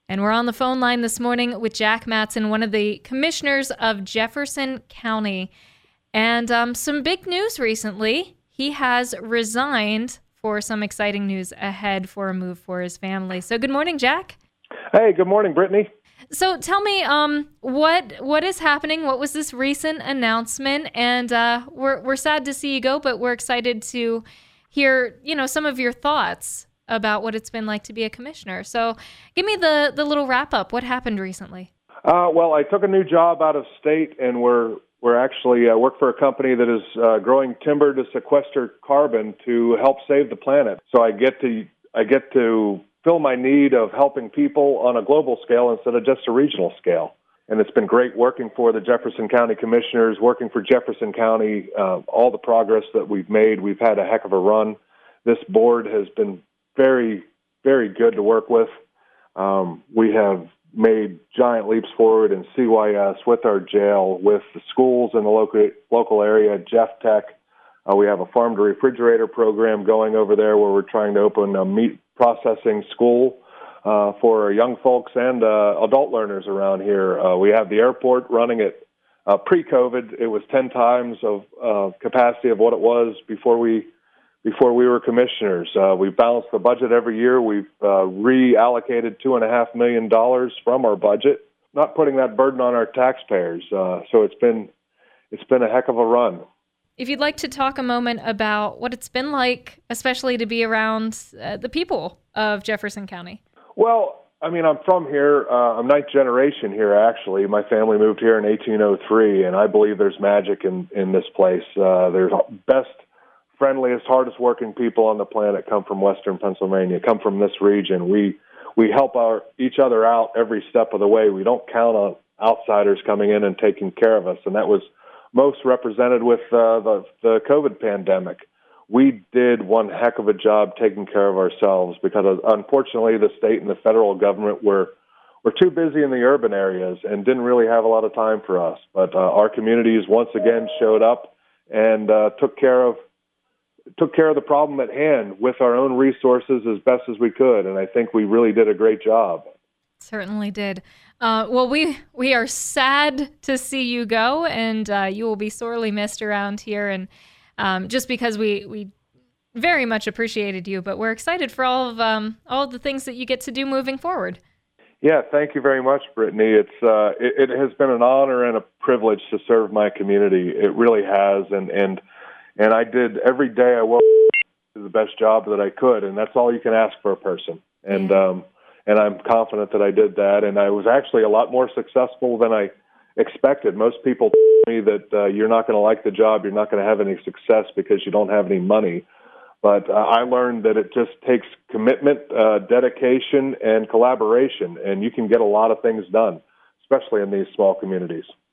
And we're on the phone line this morning with Jack Mattson, one of the commissioners of Jefferson County. And some big news recently. He has resigned for some exciting news ahead for a move for his family. So good morning, Jack. Hey, good morning, Brittany. So tell me, what is happening? What was this recent announcement? And we're sad to see you go, but we're excited to hear, some of your thoughts about what it's been like to be a commissioner. So give me the little wrap up. What happened recently? Well, I took a new job out of state, and we're actually work for a company that is growing timber to sequester carbon to help save the planet. So I get to fill my need of helping people on a global scale instead of just a regional scale. And it's been great working for the Jefferson County Commissioners, working for Jefferson County, all the progress that we've made. We've had a heck of a run. This board has been very, very good to work with. We have made giant leaps forward in CYS, with our jail, with the schools in the local area, Jeff Tech. We have a farm to refrigerator program going over there where we're trying to open a meat processing school for young folks and adult learners around here. We have the airport running at pre-COVID. It was 10 times of capacity of what it was before we were commissioners. We've balanced the budget every year. We've reallocated $2.5 million from our budget, not putting that burden on our taxpayers. So it's been a heck of a run. If you'd like to talk a moment about what it's been like, especially to be around the people of Jefferson County. Well, I mean, I'm from here. I'm ninth generation here, actually. My family moved here in 1803, and I believe there's magic in this place. There's best, friendliest, hardest working people on the planet come from Western Pennsylvania, come from this region. We help each other out every step of the way. We don't count on outsiders coming in and taking care of us, and that was most represented with the COVID pandemic. We did one heck of a job taking care of ourselves because, unfortunately, the state and the federal government were too busy in the urban areas and didn't really have a lot of time for us. But our communities once again showed up and took care of the problem at hand with our own resources as best as we could, and I think we really did a great job. Certainly did. Well, we are sad to see you go, and you will be sorely missed around here. And just because we very much appreciated you, but we're excited for all of the things that you get to do moving forward. Yeah, thank you very much, Brittany. It has been an honor and a privilege to serve my community. It really has, and I did every day I woke up to the best job that I could, and that's all you can ask for a person. And I'm confident that I did that, and I was actually a lot more successful than I expected. Most people tell me that you're not going to like the job, you're not going to have any success because you don't have any money. But I learned that it just takes commitment, dedication, and collaboration, and you can get a lot of things done, especially in these small communities.